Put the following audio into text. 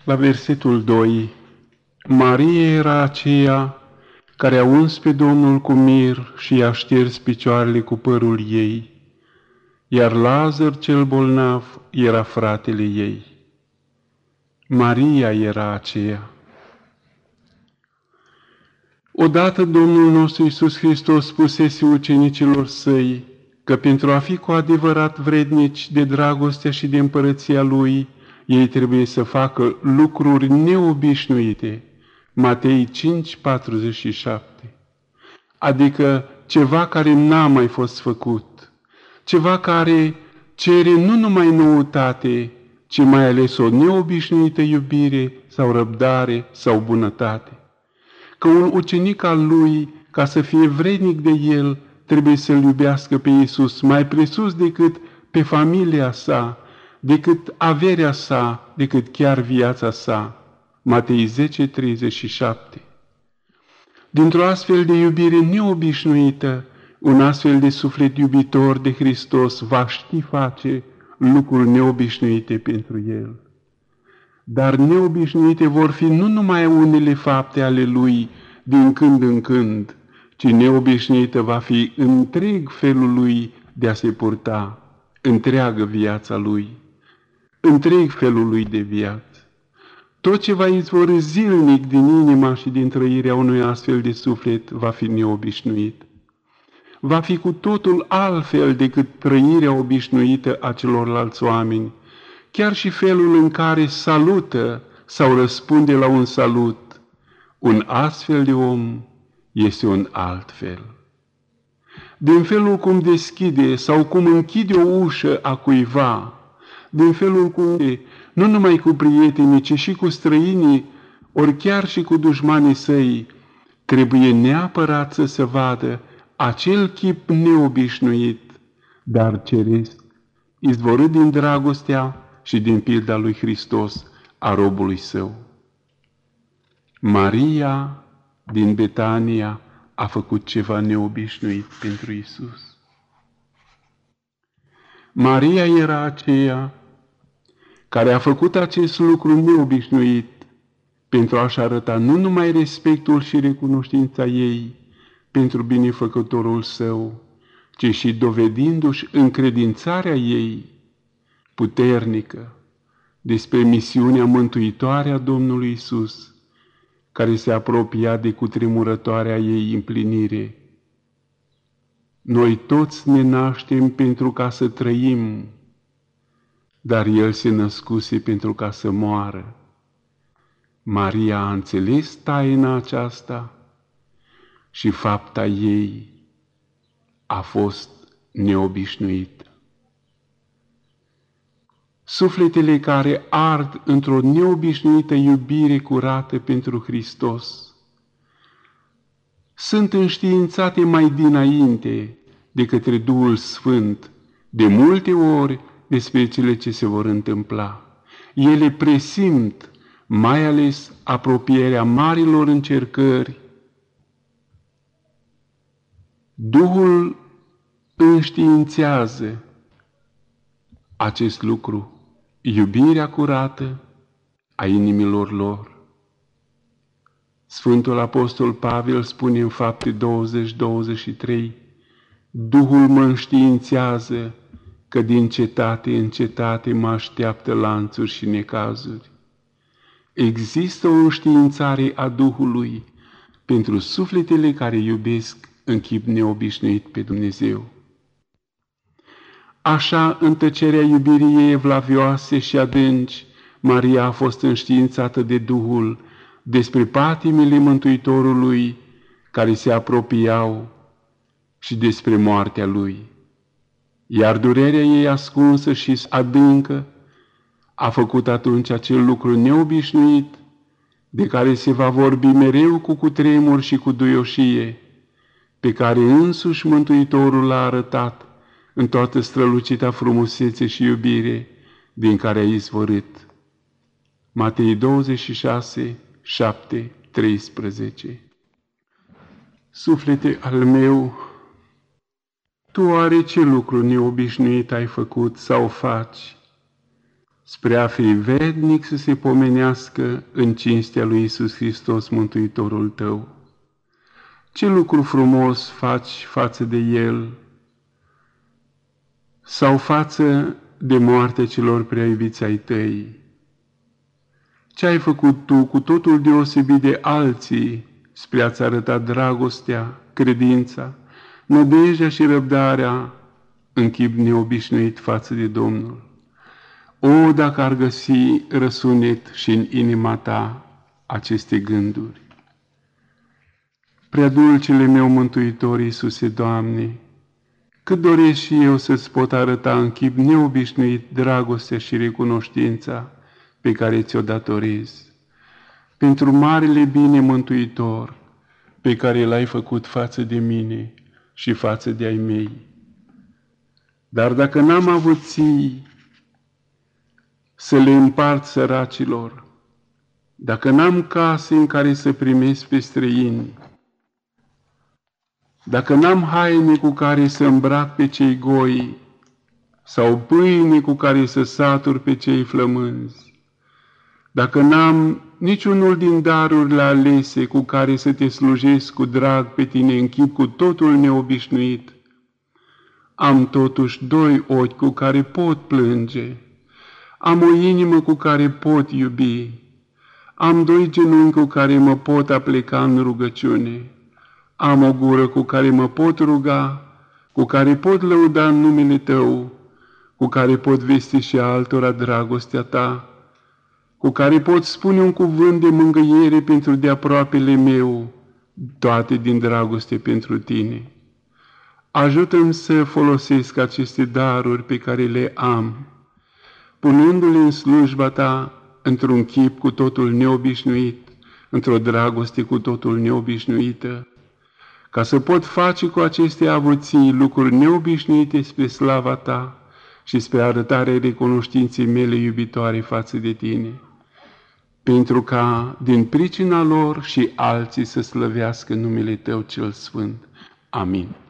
La versetul 2, Maria era aceea care a uns pe Domnul cu mir și i-a șters picioarele cu părul ei, iar Lazar cel bolnav era fratele ei. Maria era aceea. Odată Domnul nostru Iisus Hristos spusese ucenicilor săi că pentru a fi cu adevărat vrednici de dragostea și de împărăția Lui, ei trebuie să facă lucruri neobișnuite. Matei 5:47. Adică ceva care n-a mai fost făcut, ceva care cere nu numai noutate, ci mai ales o neobișnuită iubire sau răbdare sau bunătate. Că un ucenic al Lui, ca să fie vrednic de El, trebuie să-L iubească pe Iisus mai presus decât pe familia sa, decât averea sa, decât chiar viața sa. Matei 10:37. Dintr-o astfel de iubire neobișnuită, un astfel de suflet iubitor de Hristos va ști face lucruri neobișnuite pentru El. Dar neobișnuite vor fi nu numai unele fapte ale Lui din când în când, ci neobișnuită va fi întreg felul Lui de a se purta, întreagă viața Lui, întreg felul Lui de viață. Tot ce va izvorî zilnic din inima și din trăirea unui astfel de suflet va fi neobișnuit. Va fi cu totul altfel decât trăirea obișnuită a celorlalți oameni, chiar și felul în care salută sau răspunde la un salut. Un astfel de om este un alt fel. Din felul cum deschide sau cum închide o ușă a cuiva, din felul cum nu numai cu prietenii, ci și cu străinii, ori chiar și cu dușmanii săi, trebuie neapărat să se vadă acel chip neobișnuit, dar ceresc, izvorât din dragostea și din pilda lui Hristos, a robului său. Maria din Betania a făcut ceva neobișnuit pentru Iisus. Maria era aceea care a făcut acest lucru neobișnuit pentru a-și arăta nu numai respectul și recunoștința ei pentru binefăcătorul său, ci și dovedindu-și încredințarea ei puternică despre misiunea mântuitoare a Domnului Iisus, care se apropia de cutremurătoarea ei împlinire. Noi toți ne naștem pentru ca să trăim, dar El se născuse pentru ca să moară. Maria a înțeles taina aceasta și fapta ei a fost neobișnuită. Sufletele care ard într-o neobișnuită iubire curată pentru Hristos sunt înștiințate mai dinainte de către Duhul Sfânt, de multe ori despre cele ce se vor întâmpla. Ele presimt mai ales apropierea marilor încercări. Duhul înștiințează acest lucru, iubirea curată a inimilor lor. Sfântul Apostol Pavel spune în Fapte 20:23, Duhul mă înștiințează că din cetate în cetate mă așteaptă lanțuri și necazuri. Există o înștiințare a Duhului pentru sufletele care iubesc în chip neobișnuit pe Dumnezeu. Așa, în tăcerea iubirii ei evlavioase și adânci, Maria a fost înștiințată de Duhul despre patimile Mântuitorului care se apropiau și despre moartea Lui. Iar durerea ei ascunsă și adâncă a făcut atunci acel lucru neobișnuit de care se va vorbi mereu cu cutremur și cu duioșie, pe care însuși Mântuitorul l-a arătat în toată strălucita frumusețe și iubire din care a izvorât. Matei 26:7-13. Suflete al meu, tu oare ce lucru neobișnuit ai făcut sau faci, spre a fi vrednic să se pomenească în cinstea lui Iisus Hristos, Mântuitorul tău. Ce lucru frumos faci față de El sau față de moartea celor prea iubiți ai tăi? Ce ai făcut tu cu totul deosebit de alții spre a-ți arăta dragostea, credința, nădejdea și răbdarea în chip neobișnuit față de Domnul? O, dacă ar găsi răsunet și în inima ta aceste gânduri! Prea dulcele meu Mântuitor Iisuse, Doamne, cât doresc și eu să-ți pot arăta în chip neobișnuit dragostea și recunoștința pe care ți-o datorez, pentru marele bine mântuitor pe care l-ai făcut față de mine și față de ai mei. Dar dacă n-am avuții să le împart săracilor, dacă n-am case în care să primesc pe străini, dacă n-am haine cu care să îmbrac pe cei goi sau pâine cu care să satur pe cei flămânzi, dacă n-am niciunul din darurile alese cu care să te slujesc cu drag pe tine în chip cu totul neobișnuit, am totuși doi ochi cu care pot plânge, am o inimă cu care pot iubi, am doi genunchi cu care mă pot apleca în rugăciune, am o gură cu care mă pot ruga, cu care pot lăuda în numele Tău, cu care pot vesti și altora dragostea Ta, cu care pot spune un cuvânt de mângâiere pentru de-aproapele meu, toate din dragoste pentru Tine. Ajută-mi să folosesc aceste daruri pe care le am, punându-le în slujba Ta într-un chip cu totul neobișnuit, într-o dragoste cu totul neobișnuită, ca să pot face cu aceste avuții lucruri neobișnuite spre slava Ta și spre arătarea recunoștinței mele iubitoare față de Tine, pentru ca din pricina lor și alții să slăvească numele Tău cel Sfânt. Amin.